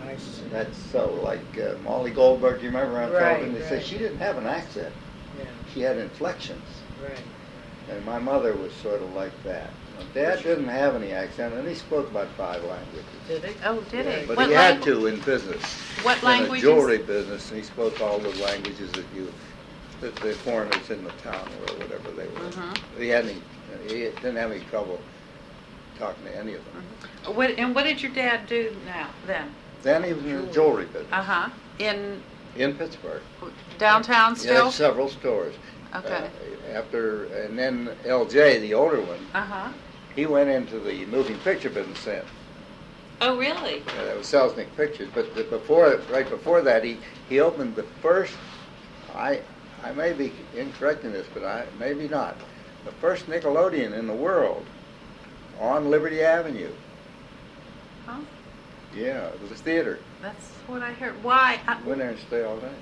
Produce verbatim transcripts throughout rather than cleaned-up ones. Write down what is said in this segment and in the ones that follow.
I see. That's so, like uh, Molly Goldberg, do you remember I'm Right, talking? They right. said she didn't have an accent. Yeah. She had inflections. Right. And my mother was sort of like that. My dad didn't have any accent, and he spoke about five languages. Did he? Oh, did Yeah, he? but What he had langu- to in business. What in languages? the jewelry business, and he spoke all the languages that you, that the foreigners in the town or whatever they were. Mhm. He hadn't, he didn't have any trouble talking to any of them. Mhm. What, and what did your dad do now, then? Then he was in the jewelry business Uh-huh. In in Pittsburgh. downtown He still? had several stores. Okay. Uh, after, and then L J, the older one, Uh-huh. he went into the moving picture business then. Oh, really? Uh, that was Selznick Pictures, but the, before, right before that, he, he opened the first, I, I may be incorrect in this, but I, maybe not, the first Nickelodeon in the world on Liberty Avenue. Huh? Yeah, it was a theater. That's what I heard. Why? I- Went there and stay all night.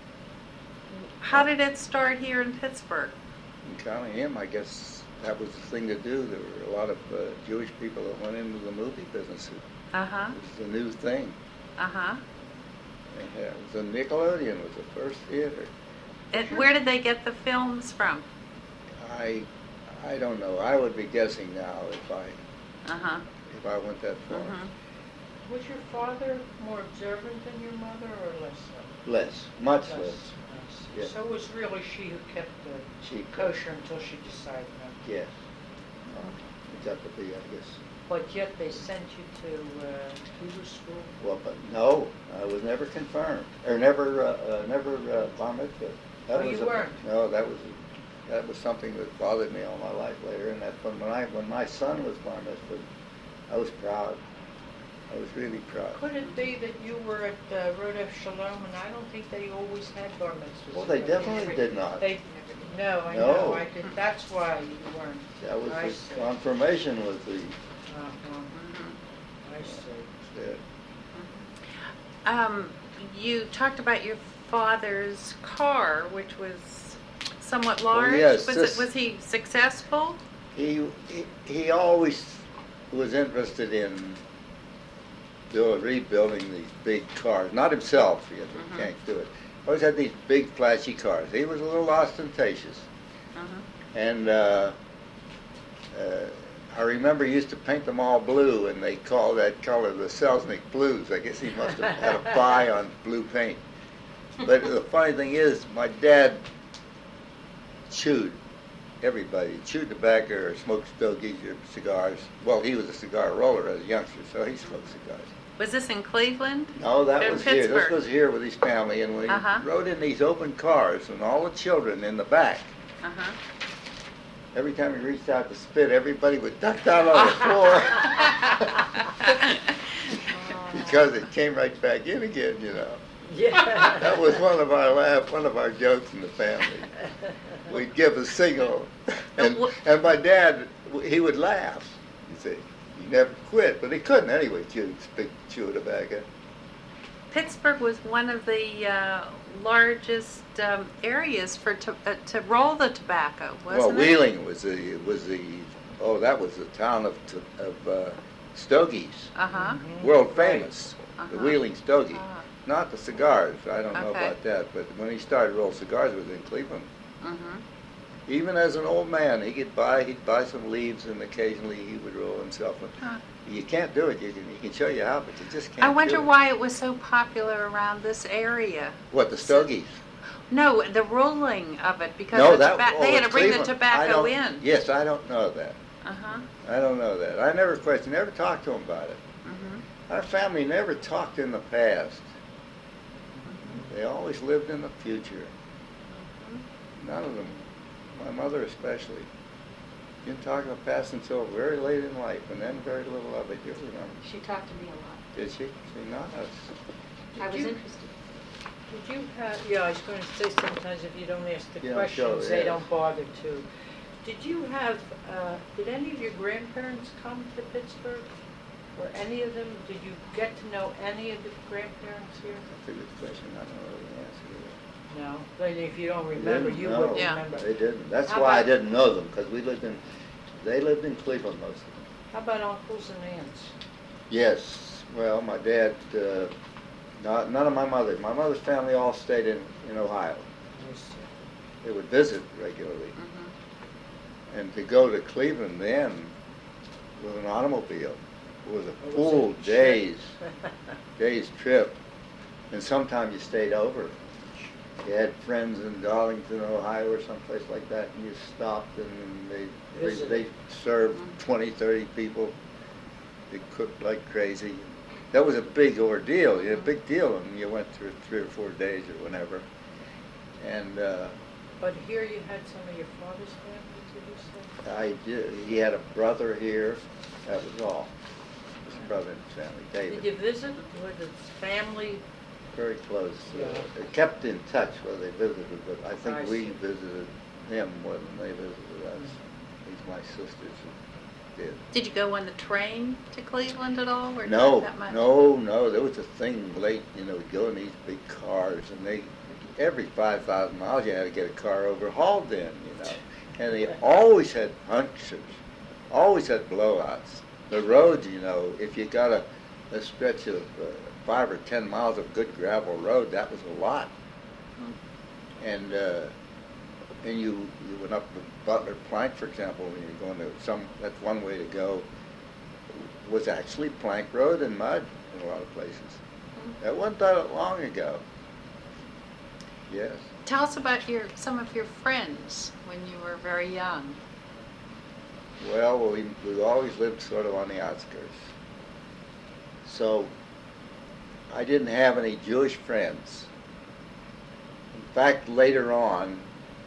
How did it start here in Pittsburgh? And counting him, I guess that was the thing to do. There were a lot of uh, Jewish people that went into the movie business. It Uh-huh. was a new thing. Uh-huh. And, uh, it was a Nickelodeon was the first theater. And where did they get the films from? I, I don't know. I would be guessing now if I, Uh-huh. if I went that far. Mhm. Was your father more observant than your mother, or less so? Less, much Less. less. I see. Yeah. So it was really she who kept the She kosher until she decided not to. Yes. Uh, It's up to be, I guess. But yet they sent you to uh, Hebrew school? Well, but no, I was never confirmed, or never, uh, uh, never uh, bar mitzvah. That Oh, was you a- weren't? No, that was, that was something that bothered me all my life later, and that when, when I, when my son was bar mitzvah, I was proud. I was really proud. Could it be that you were at uh, Rodef Shalom, and I don't think they always had bar mitzvahs? Well, they definitely did not. They, no, I No. know, I did, that's why you weren't. That was I the see. confirmation was the, Uh-huh. I see. the Um, you talked about your father's car, which was somewhat large. Oh, yes, Was this- it, was he successful? He, he, he always was interested in build, rebuilding these big cars. Not himself, he Mhm. can't do it. Always had these big flashy cars. He was a little ostentatious. Uh-huh. And uh, uh, I remember he used to paint them all blue, and they called that color the Selznick Blues. I guess he must have had a buy on blue paint. But the funny thing is, my dad chewed everybody, chewed tobacco or smoked stogies or cigars. Well, he was a cigar roller as a youngster, so he smoked cigars. Was this in Cleveland? No, that In was here. This Pittsburgh. was here with his family, and we Uh-huh. rode in these open cars, and all the children in the back. Uh-huh. Every time he reached out to spit, everybody would duck down on the floor because it came right back in again, you know. Yeah. That was one of our laugh, one of our jokes in the family. We'd give a signal, and and my dad, he would laugh. You see, he never quit, but he couldn't anyway. Chew, big chew of tobacco. Pittsburgh was one of the uh, largest um, areas for to, uh, to roll the tobacco, wasn't Well, it? Wheeling was the was the oh that was the town of of uh, stogies, Uh-huh. Mhm. world Right. famous. The Uh-huh. Wheeling stogie, Ah. not the cigars. I don't know Okay. about that, but when he started rolling cigars, it was in Cleveland. Mhm. Even as an old man, he could buy he'd buy some leaves, and occasionally he would roll himself. Huh. You can't do it. You can, he can show you how, but you just can't. I wonder do it. why it was so popular around this area. What the stogies? No, the rolling of it, because No, the that toba- oh, they had to in bring the Cleveland. I tobacco don't- in. Yes, I don't know that. Uh-huh. I don't know that. I never questioned, never talked to him about it. Mm-hmm. Our family never talked in the past. They always lived in the future. None of them. My mother especially. Didn't talk in the past until very late in life, and then very little of it. You remember? She talked to me a lot. Did she? See, not us. I was you- interested. Did you have, yeah, I was going to say sometimes if you don't ask the Yeah, questions, sure, they yeah. don't bother to. Did you have, uh, did any of your grandparents come to Pittsburgh? Or any of them? Did you get to know any of the grandparents here? That's a good question. I don't know the answer to that. No. But if you don't remember, Didn't you know. wouldn't Yeah. remember. They didn't. That's How why I about- didn't know them, because we lived in, they lived in Cleveland most of them. How about uncles and aunts? Yes. Well, my dad, uh, No, none of my mother. My mother's family all stayed in, in Ohio. They would visit regularly. Mhm. And to go to Cleveland then with an automobile was a It was full a trip. day's, day's trip. And sometimes you stayed over. You had friends in Darlington, Ohio or someplace like that, and you stopped and they, they, Visited. they served twenty, thirty people. They cooked like crazy. That was a big ordeal, you know, a big deal when you went through three or four days or whenever. And uh, But here you had some of your father's family, did you say? I did, he had a brother here, that was all. His brother and his family, David. Did you visit with his family? Very close. Uh, Yeah. they kept in touch where they visited, but I think I we see. visited him more than they visited us. These my sisters who did. Did you go on the train to Cleveland at all, or No, not that much? no, no. There was a thing late, you know, we'd go in these big cars, and they every five thousand miles you had to get a car overhauled in, you know. And they always had punctures, always had blowouts. The roads, you know, if you got a, a stretch of uh, five or ten miles of good gravel road, that was a lot. And uh, and you you went up the Butler Plank, for example, when you're going to some. That's one way to go. Was actually plank road and mud in a lot of places. That wasn't that long ago. Yes. Tell us about your some of your friends when you were very young. Well, we we always lived sort of on the outskirts. So I didn't have any Jewish friends. In fact, later on,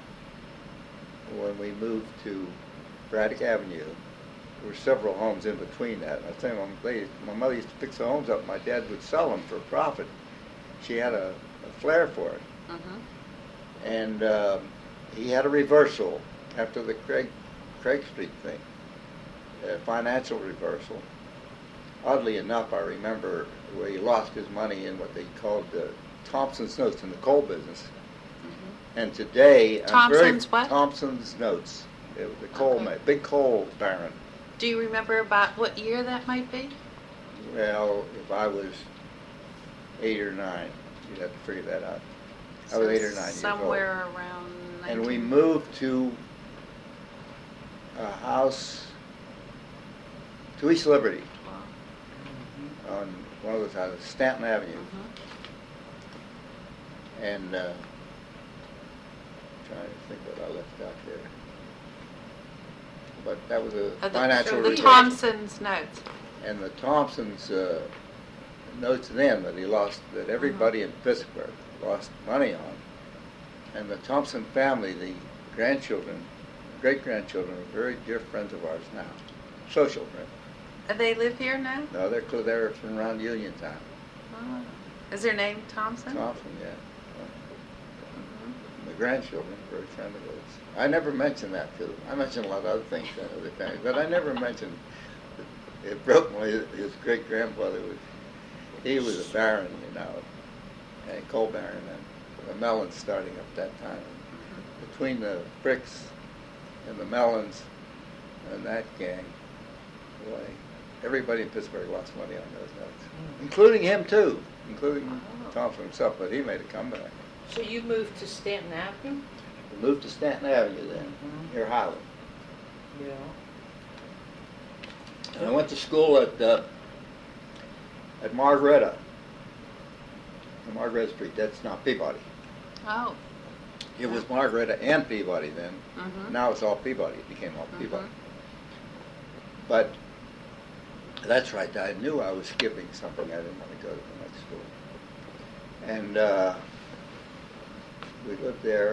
when we moved to Braddock Avenue, there were several homes in between that. I think my, my mother used to fix the homes up. My dad would sell them for a profit. She had a, a flair for it. Mm-hmm. And um, he had a reversal after the Craig, Craig Street thing, a financial reversal. Oddly enough, I remember where he lost his money in what they called the Thompson's Notes in the coal business. Mm-hmm. And today, I'm very, Thompson's what? Thompson's Notes. It was a coal, Okay. ma- big coal baron. Do you remember about what year that might be? Well, if I was eight or nine, you'd have to figure that out. I So was eight or nine years old. Somewhere around And we nineteen moved to a house to East Liberty twelve. on one of those houses, Stanton Avenue. Mhm. And uh, trying to think what I left out there. But that was a Uh, the- financial The reversal. Thompson's notes. And the Thompsons uh, notes then that he lost, that everybody in Pittsburgh lost money on. And the Thompson family, the grandchildren, great-grandchildren, are very dear friends of ours now. Social friends. Uh, They live here now? No, they're, cl- they're from around Uniontown. Oh. Is their name Thompson? Thompson, yeah. Mhm. The grandchildren are very friendly with us. I never mentioned that to them. I mentioned a lot of other things to other families, but I never mentioned that it broke my, his great-grandfather was, he was a baron, you know, a coal baron, and the Mellons starting up that time. Between the Fricks and the Mellons and that gang, boy, everybody in Pittsburgh lost money on those notes, including him too, including Oh. Thompson himself, but he made a comeback. So you moved to Stanton Avenue? We moved to Stanton Avenue then, Mhm. near Highland. Yeah. And I went to school at uh, at Margaretta, on Margaretta Street. That's now Peabody. Oh. It was Margaretta and Peabody then. Mhm. Now it's all Peabody. It became all Peabody. Mhm. But that's right. I knew I was skipping something. I didn't want to go to the next school. And uh, we lived there.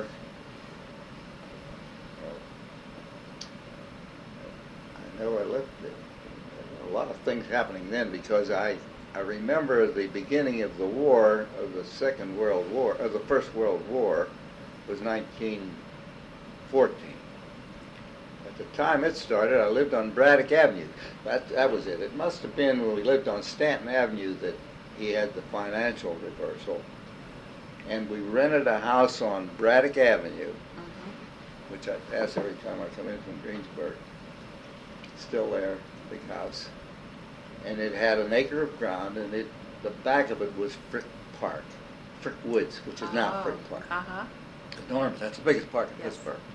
I know I lived there. A lot of things happening then because I I remember the beginning of the war, of the Second World War, of the First World War, was nineteen fourteen. At the time it started, I lived on Braddock Avenue. That that was it. It must have been when we lived on Stanton Avenue that he had the financial reversal. And we rented a house on Braddock Avenue, Mhm. which I pass every time I come in from Greensburg. Still there, big house. And it had an acre of ground, and it the back of it was frick Park, Frick Woods, which is now Oh, Frick Park. Uh-huh. Enormous. That's the biggest park in Yes. Pittsburgh.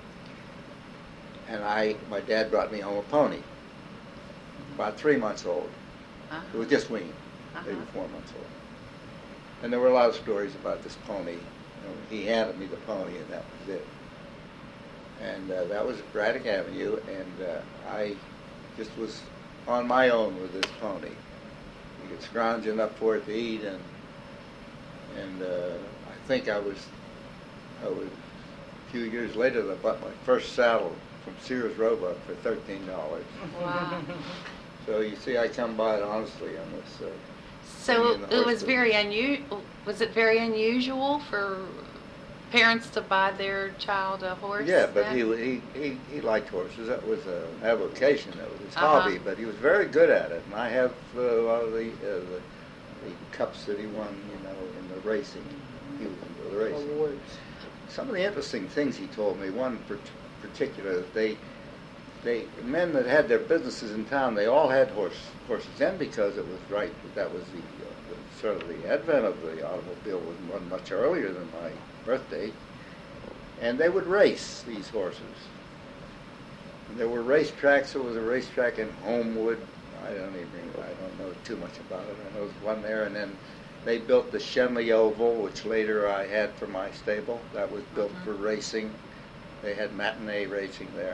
And I, my dad brought me home a pony, about three months old. Uh-huh. It was just weaned, maybe Uh-huh. four months old. And there were a lot of stories about this pony. You know, he handed me the pony, and that was it. And uh, that was at Braddock Avenue, and uh, I just was on my own with this pony. You get scrounge enough for it to eat, and and uh, I think I was, I was a few years later I bought my first saddle from Sears Roebuck for thirteen dollars. Wow. So you see, I come by it honestly on this. Uh, So in the it was horse very unusual. Was it very unusual for parents to buy their child a horse? Yeah, but then? he, he he he liked horses. That was a avocation. That was his Uh-huh. hobby. But he was very good at it. And I have uh, a lot of the, uh, the the cups that he won, you know, in the racing. He was into the racing. Awards. Some of the interesting things he told me. One in particular, that they they men that had their businesses in town, they all had horse horses. Then because it was right, that was the, uh, the sort of the advent of the automobile was one much earlier than my birthday, and they would race these horses. And there were racetracks. There was a racetrack in Homewood. I don't even I don't know too much about it. I know there's one there, and then they built the Shenley Oval, which later I had for my stable. That was built Mhm. for racing. They had matinee racing there.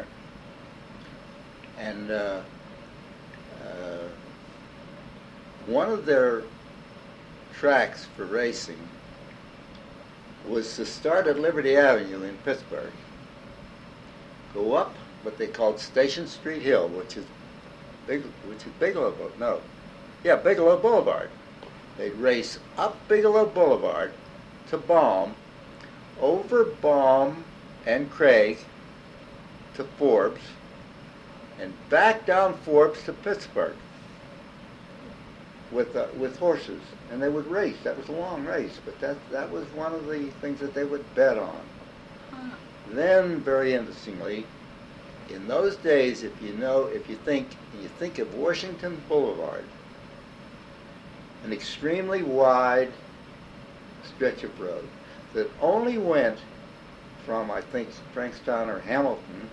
And uh, uh, one of their tracks for racing was to start at Liberty Avenue in Pittsburgh, go up what they called Station Street Hill, which is big, which is Bigelow, Boul- no, yeah, Bigelow Boulevard. They'd race up Bigelow Boulevard to Baum, over Baum and Craig to Forbes, and back down Forbes to Pittsburgh with uh, with horses, and they would race. That was a long race, but that that was one of the things that they would bet on. Huh. Then, very interestingly, in those days, if you know, if you think, you think of Washington Boulevard, an extremely wide stretch of road that only went from, I think, Frankstown or Hamilton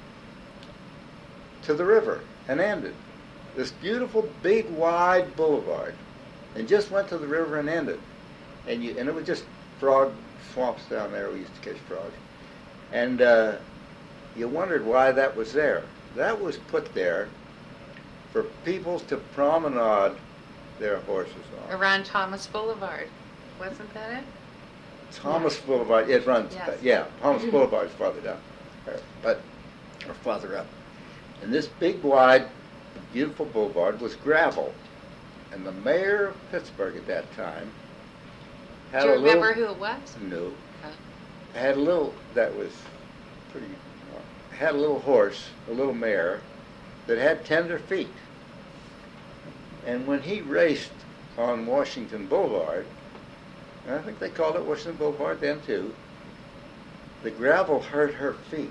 to the river and ended. This beautiful, big, wide boulevard, and just went to the river and ended. And you, and it was just frog swamps down there. We used to catch frogs, and uh, you wondered why that was there. That was put there for people to promenade their horses on. Around Thomas Boulevard. Wasn't that it? Thomas Boulevard, it runs, Yes. yeah, Thomas Boulevard is farther down, uh, but, or farther up. And this big, wide, beautiful boulevard was gravel. And the mayor of Pittsburgh at that time had Do you a little... remember who it was? No. Oh. Had a little, that was pretty, had a little horse, a little mare, that had tender feet. And when he raced on Washington Boulevard, and I think they called it Washington Boulevard then too, the gravel hurt her feet.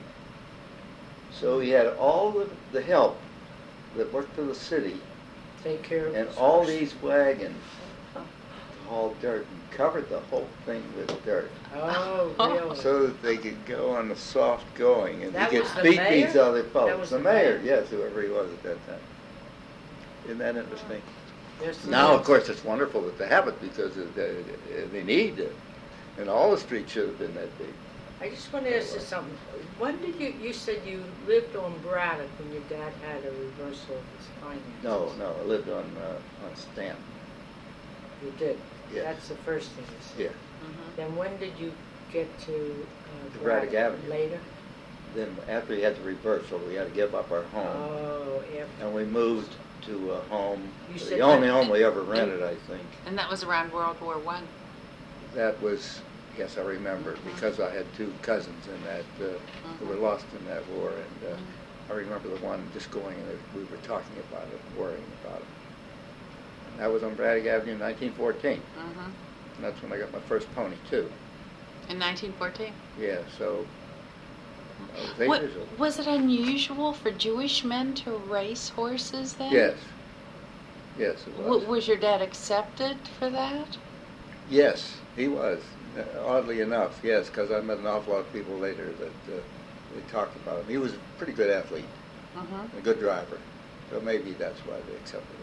So he had all the, the help that worked for the city Take care of and his all horse. these wagons to haul dirt and covered the whole thing with dirt Oh, really? so that they could go on the soft going and That they was could the beat mayor? these other That folks. was The the mayor, mayor? yes, whoever he was at that time. Isn't that interesting? There's the Now, of next- course, it's wonderful that they have it because of the- they need it. And all the streets should have been that big. I just want to ask you something. When did you, you said you lived on Braddock when your dad had a reversal of his finances? No, no, I lived on uh, on Stanton. You did? Yes. That's the first thing you said. Yeah. Mhm. Then when did you get to uh, To Braddock Avenue. Later? Then after we had the reversal, we had to give up our home. Oh, after. And we moved to a home, You the said only that- home we ever rented, I think. And that was around World War One. That was, yes, I remember, because I had two cousins in that, uh, who were lost in that war, and uh, I remember the one just going, and we were talking about it, worrying about it. And that was on Braddock Avenue in nineteen fourteen, Mm-hmm. and that's when I got my first pony, too. In nineteen fourteen. Yeah, so I was eight What, years old. was it unusual for Jewish men to race horses then? Yes, yes, it W- was. was your dad accepted for that? Yes, he was. Uh, Oddly enough, yes, because I met an awful lot of people later that uh, they talked about him. He was a pretty good athlete, Mm-hmm. a good driver, so maybe that's why they accepted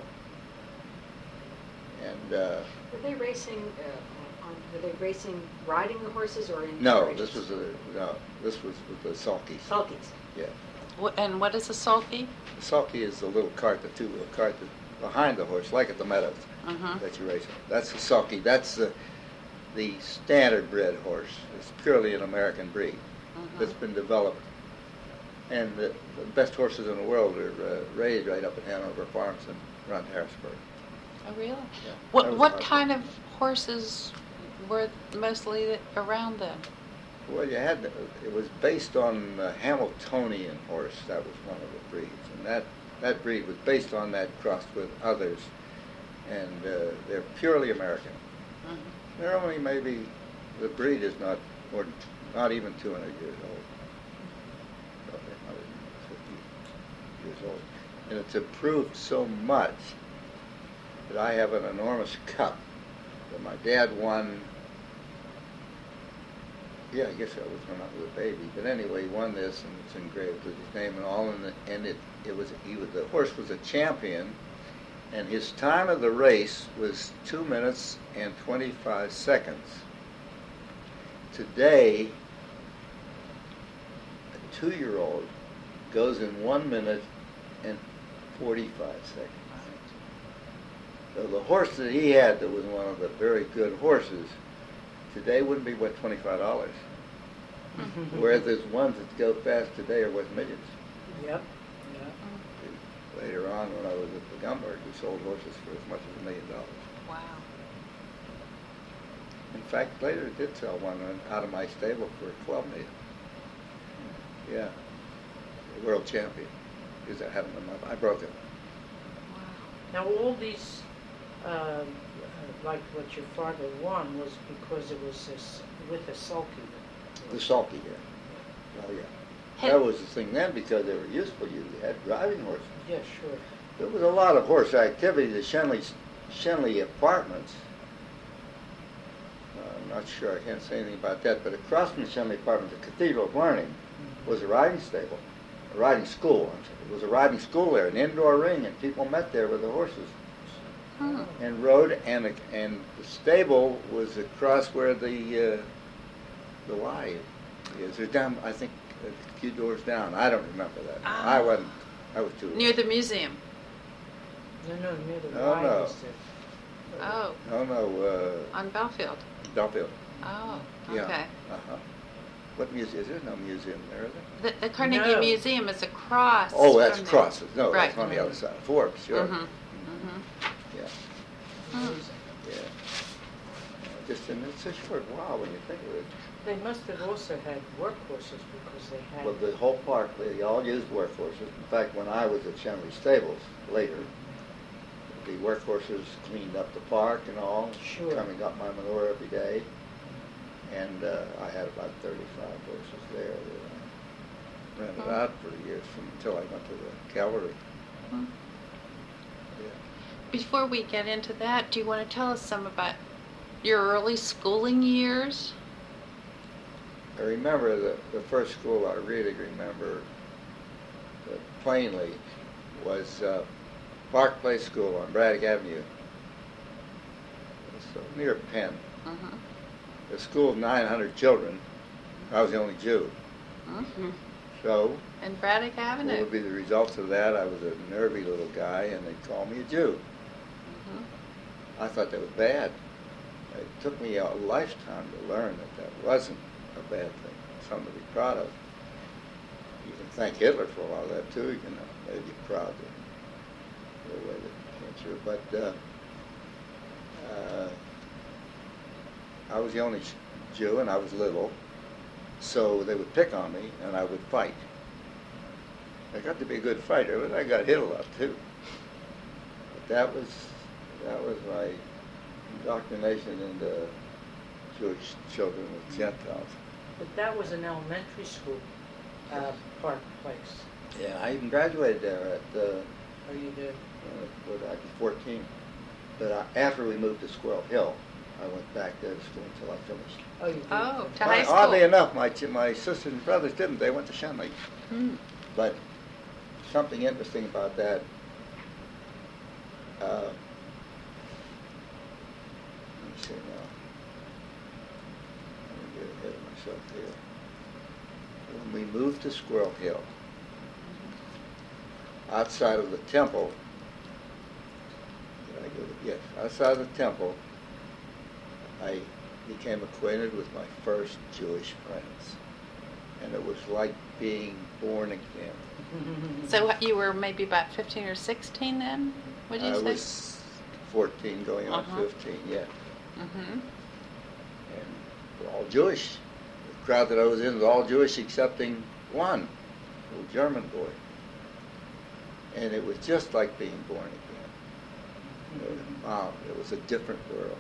him. And uh, Were they racing, uh, on, were they racing, riding the horses or in no, carriages? this was a no, this was with the sulkies. Sulkies. Yeah, Wh- And what is a sulky? the sulky is the little cart, the two-wheel cart that behind the horse, like at the meadows Mm-hmm. that you race on. That's the sulky. That's the the standard bred horse. It's purely an American breed that's been developed. And the, the best horses in the world are uh, raised right up at Hanover Farms and around Harrisburg. Oh, really? Yeah, that What was what hard. kind of horses were mostly around then? Well, you had, it was based on the Hamiltonian horse. That was one of the breeds. And that, that breed was based on that crossed with others. And uh, they're purely American. Mm-hmm. They're only maybe, the breed is not more, than- not even two hundred years old. Probably one hundred fifty years old. And it's improved so much that I have an enormous cup that my dad won. Yeah, I guess I was when I was a baby. But anyway, he won this, and it's engraved with his name and all. And, the, and it, it was he was the horse was a champion, and his time of the race was two minutes and twenty-five seconds. Today, a two-year-old goes in one minute and forty-five seconds. So the horse that he had, that was one of the very good horses, today wouldn't be worth twenty-five dollars. Whereas there's ones that go fast today are worth millions. Yep, yeah. Later on, when I was at the Gumberg, we sold horses for as much as a million dollars. Wow. In fact, later it did sell one out of my stable for twelve million. Yeah, the world champion. Because I haven't, I broke it. Wow. Now, all these, um, uh, like what your father won, was because it was this, with a sulky. The sulky, yeah. Oh, yeah. Had- That was the thing then, because they were useful. You had driving horses. Yeah, sure. There was a lot of horse activity. The Shenley, Shenley Apartments, uh, I'm not sure, I can't say anything about that, but across from the Shenley Apartments, the Cathedral of Learning was a riding stable, a riding school. I'm sorry. It was a riding school there, an indoor ring, and people met there with the horses Hmm. and rode, and the, and the stable was across where the uh, the Y is. They're down, I think, a few doors down. I don't remember that. Ah. I wasn't, I was too. Near the museum. No, no, near the No, Y no. was the, Oh, No, no, uh, on Belfield. Duffield. Oh, Yeah. okay. Uh-huh. What museum? There's no museum there, is there? The, the Carnegie No. Museum is across. Oh, that's from there. across. No, Right. that's on the other side. Forbes, sure. Mhm. Mhm. Yeah, Hmm. yeah. Uh, Just, and it's a short while when you think of it. they must have also had workhorses because they had. Well, the whole park, they all used workhorses. In fact, when I was at Shenley Stables later, the workhorses cleaned up the park and all, Sure. coming up my manure every day. And uh, I had about thirty-five horses there that I rented Hmm. out for years from, until I went to the cavalry. Hmm. Yeah. Before we get into that, do you want to tell us some about your early schooling years? I remember the, the first school I really remember uh, plainly was uh, Park Place School on Braddock Avenue. So near Penn. Mm-hmm. A school of nine hundred children. I was the only Jew. Mm-hmm. So And Braddock what Avenue. would be the results of that? I was a nervy little guy, and they'd call me a Jew. Mm-hmm. I thought that was bad. It took me a lifetime to learn that that wasn't a bad thing, something to be proud of. You can thank Hitler for a lot of that too. You can uh, maybe proud of the way that came through. But uh, uh, I was the only Jew, and I was little, so they would pick on me, and I would fight. I got to be a good fighter, but I got hit a lot too. But that was that was my indoctrination into Jewish children with Gentiles. But that was an elementary school, uh, Park Place. Yeah, I even graduated there at, uh, Or you did? uh, when I was fourteen. But I, after we moved to Squirrel Hill, I went back there to school until I finished. Oh, you did? Oh, to Odd- high school. Oddly enough, my ch- my sisters and brothers didn't. They went to Shenley. Hmm. But something interesting about that. Uh, let me see now. Let me get ahead of myself here. When we moved to Squirrel Hill, outside of the temple, did I go to, yes, outside of the temple, I became acquainted with my first Jewish friends. And it was like being born again. So what, you were maybe about fifteen or sixteen then, would you I say? was fourteen, going on Uh-huh. fifteen, yeah. Mm-hmm. And we're all Jewish. The crowd that I was in was all Jewish excepting one, a little German boy. And it was just like being born again. It was, wow, it was a different world.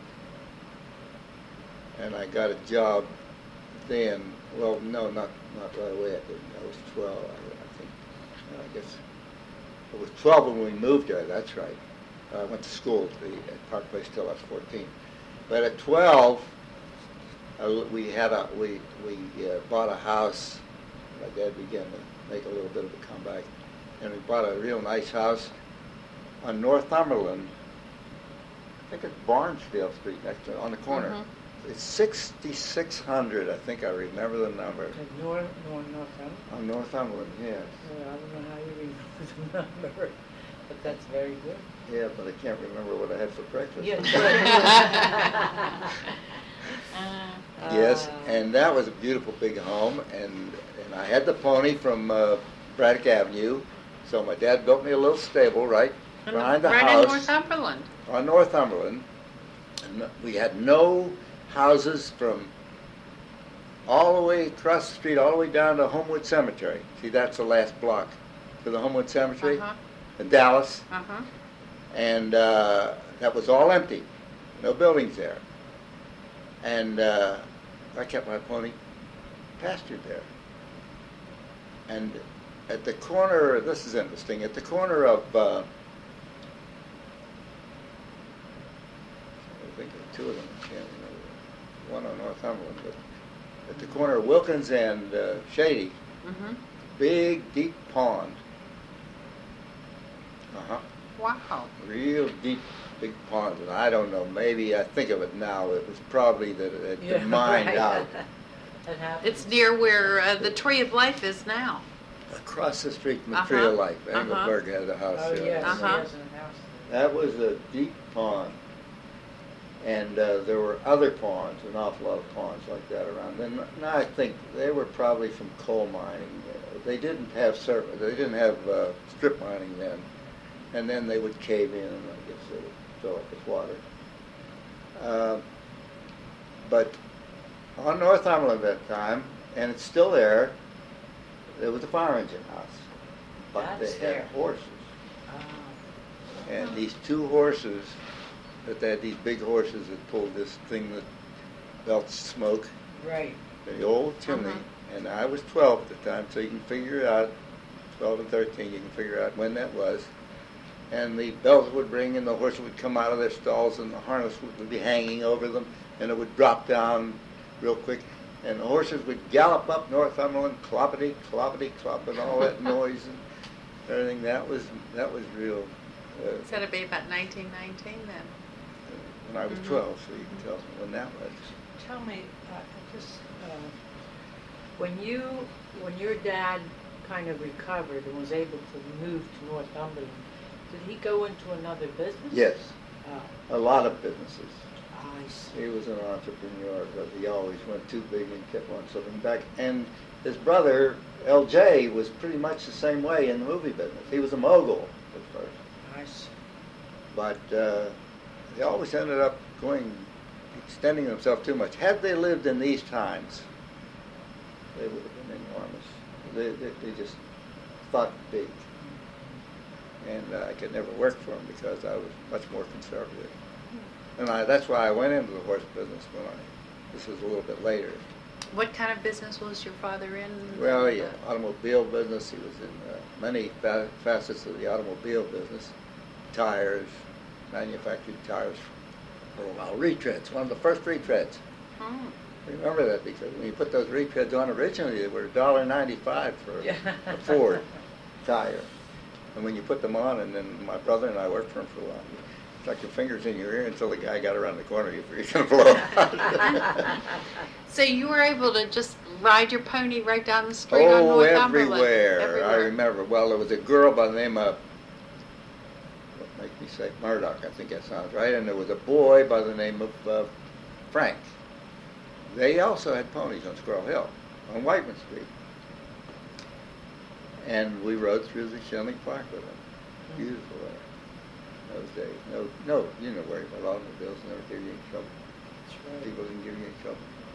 And I got a job then. Well, no, not not right away. I didn't. I was twelve. I, I think. I guess it was twelve when we moved there. That's right. I went to school at, the, at Park Place till I was fourteen. But at twelve, uh, we had a we we uh, bought a house. My dad began to make a little bit of a comeback, and we bought a real nice house on Northumberland. I think it's Barnesdale Street, next to on the corner. Mhm. It's sixty-six hundred, I think I remember the number. And Nor, Nor, Northumberland? On Northumberland, yes. Well, I don't know how you remember the number, but that's very good. Yeah, but I can't remember what I had for breakfast. Uh, Yes, Uh, and that was a beautiful big home, and, and I had the pony from uh, Braddock Avenue, so my dad built me a little stable right in behind the right house. in Northumberland. On Northumberland. And we had no houses from all the way across the street, all the way down to Homewood Cemetery. See, that's the last block to the Homewood Cemetery Uh-huh. in Dallas. Uh-huh. And uh, that was all empty. No buildings there. And uh, I kept my pony pastured there. And at the corner, this is interesting, at the corner of, uh, I think of two of them, I can't remember, one on Northumberland, but at the corner of Wilkins and uh, Shady, Mm-hmm. big, deep pond. Uh-huh. Wow. Real deep, big pond, and I don't know, maybe I think of it now, it was probably that it had been mined right. out. That happens. It's near where uh, the Tree of Life is now. Across the street from the Uh-huh. Tree of Life, Uh-huh. Engelberg had a house Oh, there. yes, Uh-huh. yes, and a house. That was a deep pond, and uh, there were other ponds, an awful lot of ponds like that around. And now I think they were probably from coal mining. Uh, They didn't have surface, they didn't have uh, strip mining then, and then they would cave in, and I guess they would fill up with water. Uh, but on Northumberland at that time, and it's still there, there was a fire engine house, but That's they had there. horses. Ah. And these two horses, that they had these big horses that pulled this thing that belched smoke, Right. the old chimney. Uh-huh. And I was twelve at the time, so you can figure it out, twelve and thirteen, you can figure out when that was. And the bells would ring and the horses would come out of their stalls and the harness would, would be hanging over them and it would drop down real quick. And the horses would gallop up Northumberland, cloppity, cloppity, clop, and all that noise and everything. That was, that was real. Uh, It's got to be about nineteen nineteen then. when I was Mhm. twelve, so you can tell when that was. Tell me, uh, I just, uh, when you, when your dad kind of recovered and was able to move to Northumberland, did he go into another business? Yes, Oh, a lot of businesses. I see. He was an entrepreneur, but he always went too big and kept on slipping back. And his brother, L J, was pretty much the same way in the movie business. He was a mogul at first, I see. but uh, they always ended up going, extending themselves too much. Had they lived in these times, they would have been enormous. They, they, they just thought big. And uh, I could never work for them because I was much more conservative. And I, that's why I went into the horse business when I, this was a little bit later. What kind of business was your father in? Well, yeah, Uh, automobile business, he was in uh, many fa- facets of the automobile business. Tires, manufactured tires for a while. Retreads, one of the first retreads. Hmm. Remember that because when you put those retreads on originally, they were one dollar ninety-five for a Ford tire. And when you put them on, and then my brother and I worked for him for a while, you stuck your fingers in your ear until the guy got around the corner, you figured he was going to blow out. So you were able to just ride your pony right down the street on Oh, Northumberland? everywhere. I Everywhere. remember. Well, there was a girl by the name of, what make me say, Murdoch, I think that sounds right, and there was a boy by the name of uh, Frank. They also had ponies on Squirrel Hill, on Whiteman Street. And we rode through the Shenley Park with them. Beautiful there. Those days. No, no, you didn't worry about automobiles, never give you any trouble. That's right. People didn't give you any trouble.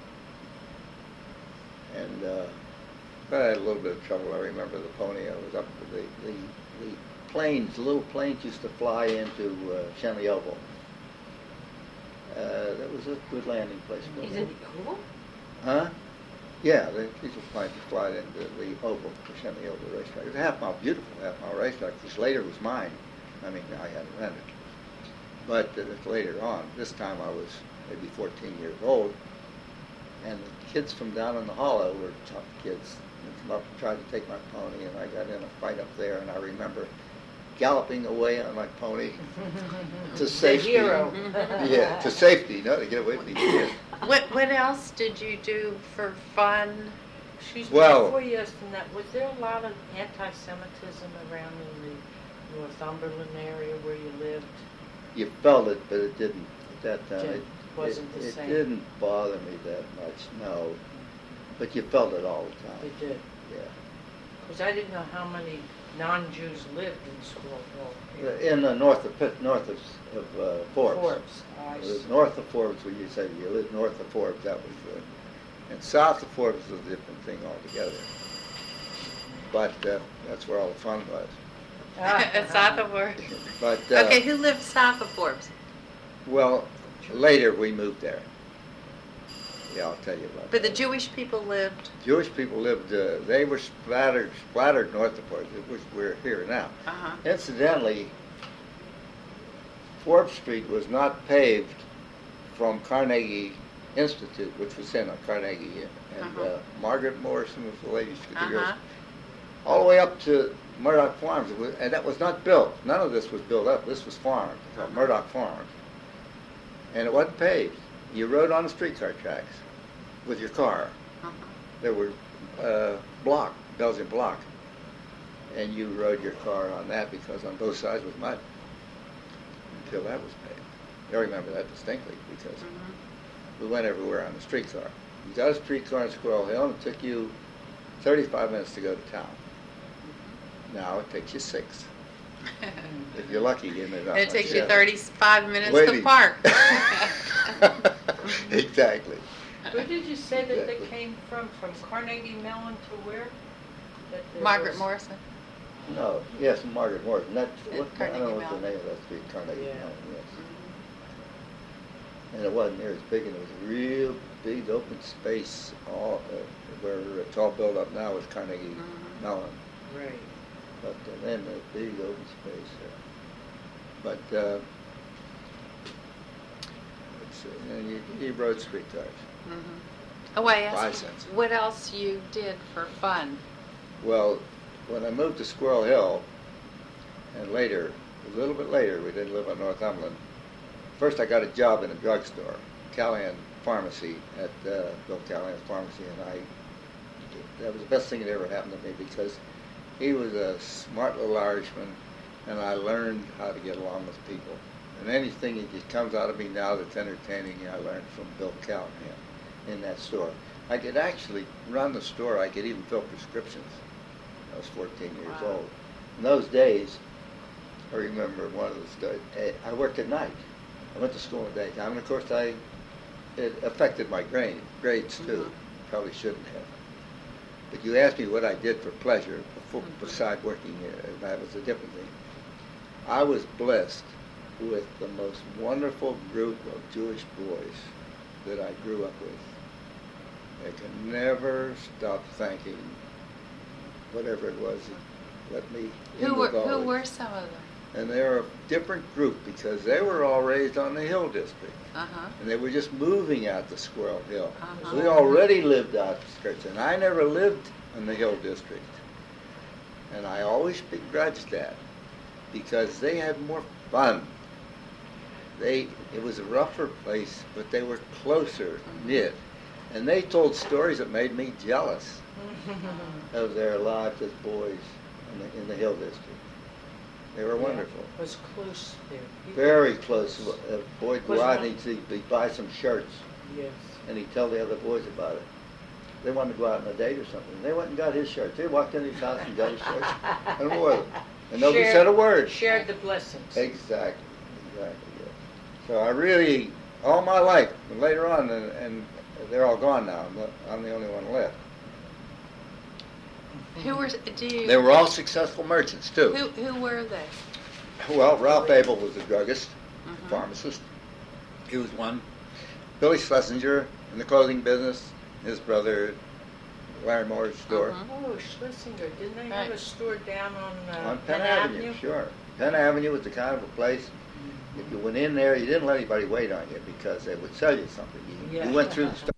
And, uh, but I had a little bit of trouble. I remember the pony. I was up with the, the, the planes, the little planes used to fly into uh, Shenley Oval. Uh, that was a good landing place for Isn't them. it cool? Huh? Yeah, they, these were planes to fly into the Oval, the Shenley Oval racetrack. It was a half mile, beautiful half mile racetrack, which later was mine. I mean, I had it rented. But uh, later on, this time I was maybe fourteen years old, and the kids from down in the hollow were tough kids. They come up and tried to take my pony, and I got in a fight up there, and I remember galloping away on my pony to The safety. hero. Yeah, to safety, no, to get away from these kids. What What else did you do for fun? Excuse me, Well- before you ask them that, was there a lot of anti-Semitism around in the Northumberland area where you lived? You felt it, but it didn't at that time. It It, wasn't it, the it same. didn't bother me that much, no. But you felt it all the time. They did. Yeah. Because I didn't know how many non-Jews lived in Squirrel Hill. The- In the north of Pitt, north of, of uh, Forbes. Forbes. Oh, I It was see. north of Forbes, when you say you lived north of Forbes, that was good. And south of Forbes was a different thing altogether. But uh, that's where all the fun was. South of Forbes. But uh, Okay, who lived south of Forbes? well, later we moved there. Yeah, I'll tell you about But the that. Jewish people lived. Jewish people lived. Uh, they were splattered, splattered north of Forbes, which we're here now. Uh-huh. Incidentally, Forbes Street was not paved from Carnegie Institute, which was in on Carnegie, and Uh-huh. uh, Margaret Morrison was the lady who did yours, Uh-huh. all the way up to Murdoch Farms, it was, and that was not built. None of this was built up. This was farmed, called Uh-huh. Murdoch Farms, and it wasn't paved. You rode on the streetcar tracks with your car. Uh-huh. There were uh, block, Belgian block, and you rode your car on that because on both sides was mud until that was paved. I remember that distinctly because Mhm. we went everywhere on the streetcar. You got a streetcar in Squirrel Hill, and it took you thirty-five minutes to go to town. Now it takes you six. If you're lucky, you ended up. It on takes you seven. thirty-five minutes Waiting. to park. Exactly. Where did you say that they came from? From Carnegie Mellon to where? That there Margaret was- Morrison. No, yes, Margaret Morton. That, At what, I don't know Carnegie what the Mellon. name of that street, Carnegie Yeah. Mellon, yes. And it wasn't near as big, and it was a real big open space, all, uh, where it's all built up now with Carnegie Mhm. Mellon. Right. But uh, then a big open space there. But, uh, let's see, and you, you rode streetcars. Mhm. Oh, I Five asked cents. what else you did for fun. Well, when I moved to Squirrel Hill, and later, a little bit later, we didn't live on Northumberland. First, I got a job in a drugstore, Callahan Pharmacy, at uh, Bill Callahan's Pharmacy, and I, that was the best thing that ever happened to me because he was a smart little Irishman, and I learned how to get along with people. And anything that just comes out of me now that's entertaining, I learned from Bill Callahan in that store. I could actually run the store. I could even fill prescriptions. I was fourteen years Wow. old. In those days, I remember one of the sto- eh, I worked at night. I went to school in the daytime, and of course, I it affected my grade, grades too. Mhm. Probably shouldn't have. But you asked me what I did for pleasure before, Mhm. beside working here. That was a different thing. I was blessed with the most wonderful group of Jewish boys that I grew up with. I can never stop thanking whatever it was that let me in Who with were all who of it. were some of them? and they're a different group because they were all raised on the Hill District. Uh-huh. And they were just moving out to Squirrel Hill. Uh-huh. So we already lived outskirts, and I never lived in the Hill District. And I always begrudged that because they had more fun. They, it was a rougher place, but they were closer knit. And they told stories that made me jealous of their lives as boys in the, in the Hill District. They were wonderful. It was close there. People Very were close. Uh, boy'd Was go out one- and he'd, he'd buy some shirts, Yes. and he'd tell the other boys about it. They wanted to go out on a date or something. They went and got his shirts. They walked into his house and got his shirts and wore them. And nobody Shared- said a word. Shared the blessings. Exactly, exactly. Yeah. So I really, all my life, and later on, and, and they're all gone now. I'm the, I'm the only one left. Who were, do you? They were all successful merchants too. Who, who were they? Well, Ralph Abel was a druggist, Mhm. pharmacist. He was one. Billy Schlesinger in the clothing business. His brother, Larry Moore's store. Mhm. Oh, Schlesinger, didn't they have a Right. store down on uh, On Penn Avenue, sure. Penn Avenue was the kind of a place, if you went in there, you didn't let anybody wait on you because they would sell you something. You, Yeah. you went through the store.